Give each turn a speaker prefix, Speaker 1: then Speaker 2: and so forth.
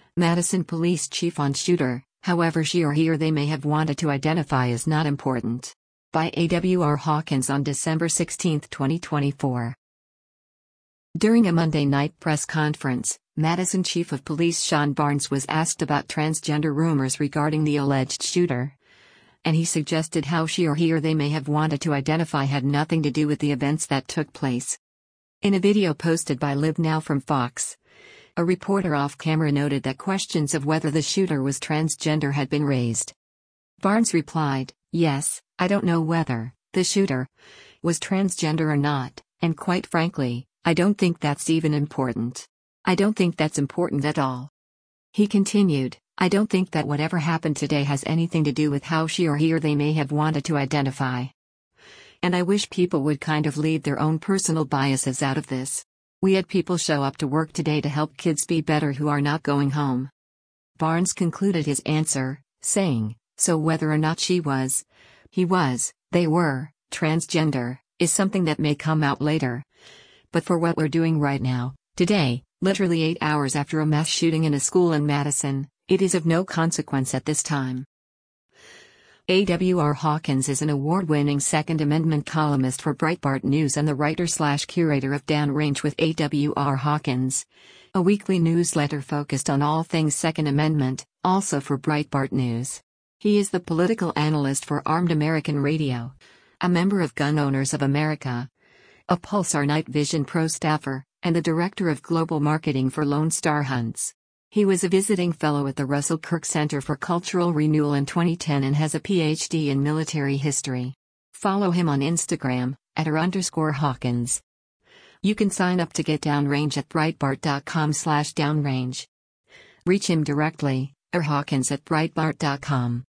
Speaker 1: Madison Police Chief on shooter, however she or he or they may have wanted to identify is not important. By A.W.R. Hawkins on December 16, 2024. During a Monday night press conference, Madison Chief of Police Sean Barnes was asked about transgender rumors regarding the alleged shooter. And he suggested how she or he or they may have wanted to identify had nothing to do with the events that took place. In a video posted by Live Now from Fox, a reporter off-camera noted that questions of whether the shooter was transgender had been raised. Barnes replied, "Yes, I don't know whether the shooter was transgender or not, and quite frankly, I don't think that's even important. I don't think that's important at all." He continued, "I don't think that whatever happened today has anything to do with how she or he or they may have wanted to identify. And I wish people would kind of leave their own personal biases out of this. We had people show up to work today to help kids be better who are not going home." Barnes concluded his answer, saying, "So whether or not she was, he was, they were, transgender, is something that may come out later. But for what we're doing right now, today, literally 8 hours after a mass shooting in a school in Madison, it is of no consequence at this time." A.W.R. Hawkins is an award-winning Second Amendment columnist for Breitbart News and the writer/curator of Downrange with A.W.R. Hawkins, a weekly newsletter focused on all things Second Amendment, also for Breitbart News. He is the political analyst for Armed American Radio, a member of Gun Owners of America, a Pulsar Night Vision Pro staffer, and the director of global marketing for Lone Star Hunts. He was a visiting fellow at the Russell Kirk Center for Cultural Renewal in 2010 and has a PhD in military history. Follow him on Instagram, @r_Hawkins. You can sign up to get Downrange at Breitbart.com/downrange. Reach him directly, Hawkins@Breitbart.com.